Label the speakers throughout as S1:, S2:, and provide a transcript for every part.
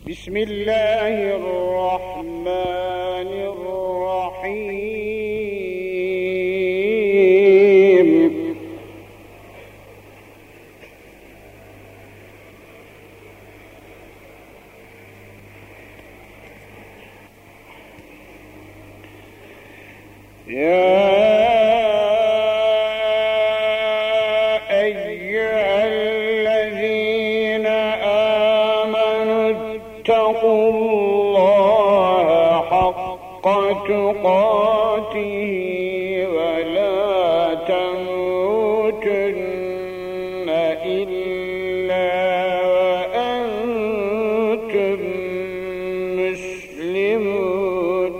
S1: بسم الله الرحمن الرحيم. يا أيها الذين آمنوا اتقوا الله حق تقاته ولا تموتن إلا وأنتم مسلمون.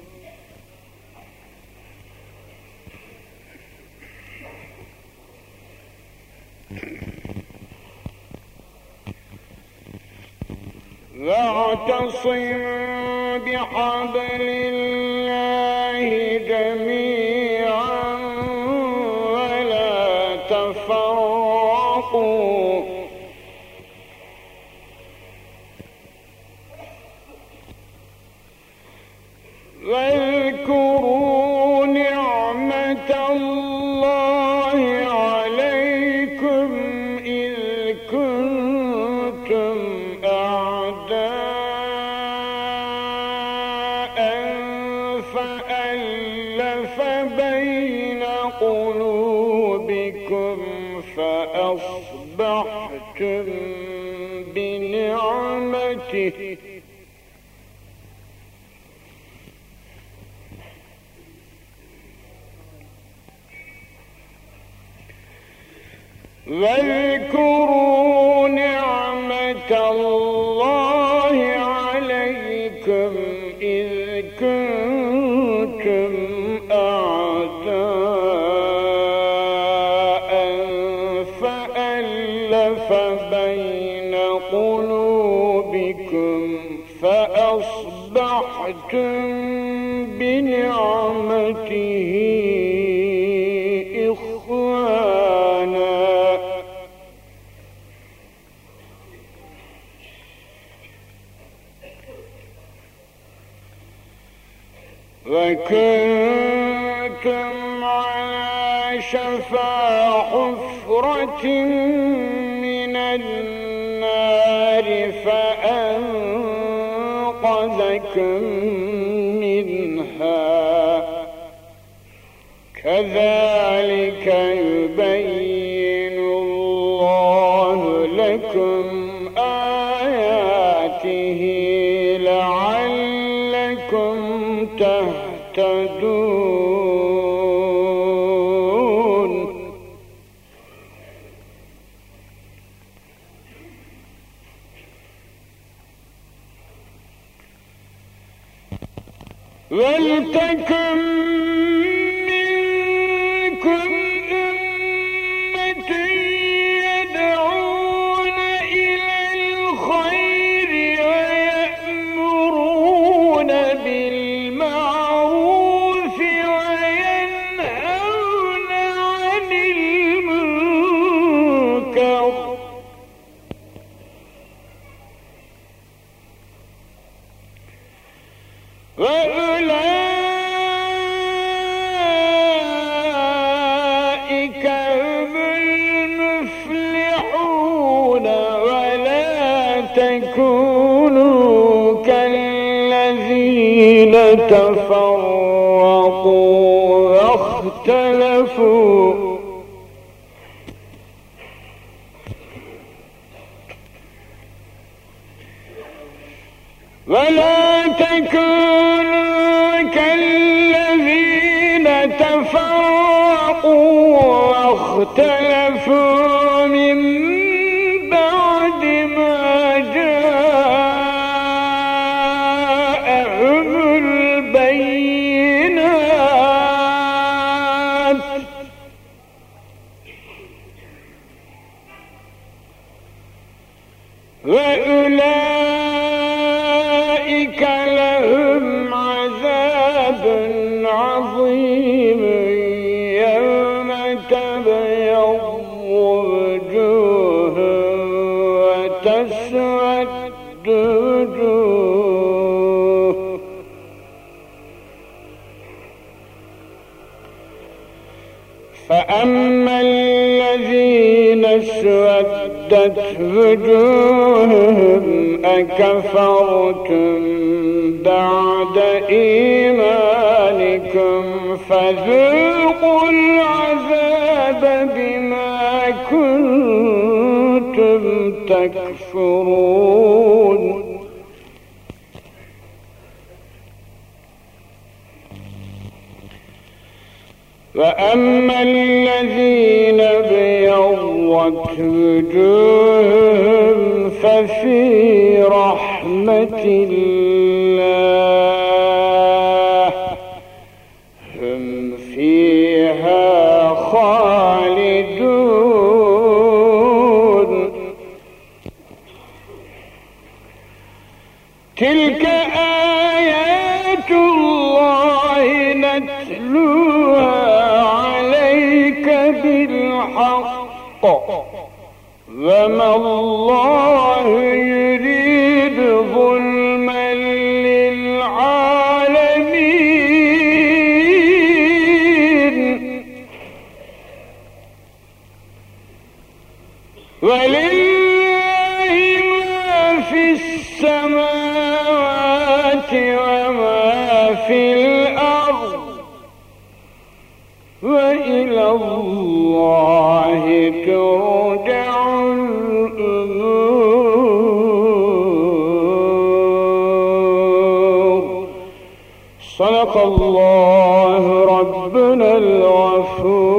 S1: واعتصم بحبل الله جميعا ولا تفرقوا واذكروا نعمة الله عليكم إذ كنتم أعداء فألف بين قلوبكم فأصبحتم بنعمته واذكروا نعمة الله عليكم إذ كنتم أعداء فألف بين قلوبكم فأصبحتم بنعمته إخوانا وكنتم على شفا حفرة من النار فأنقذكم منها كذلك يبين الله لكم آياته لعلكم تهتدون. ولتكن منكم أمة يدعون إلى الخير ويأمرون بالمعروف وينهون عن المنكر وأولئك هم المفلحون. ولا تكونوا كالذين تفرقوا واختلفوا ولا تكونوا كالذين تفرقوا واختلفوا من بعد ما جاءهم البينات وأولئك لهم عذاب عظيم يوم تبيض وجوه وتسود وجوه فأما الذين اسودت وجوههم أكفرتم بعد إيمانكم فذوقوا العذاب بما كنتم تكفرون وأما الذين ابيضت وجوههم ففي رحمة الله هم فيها خالدون تلك آيات الله نتلوها بالحق وما الله يريد ظلما للعالمين ولله ما في السماوات وما في الأرض وإلى الله ترجع الأمور. صدق الله ربنا الغفور.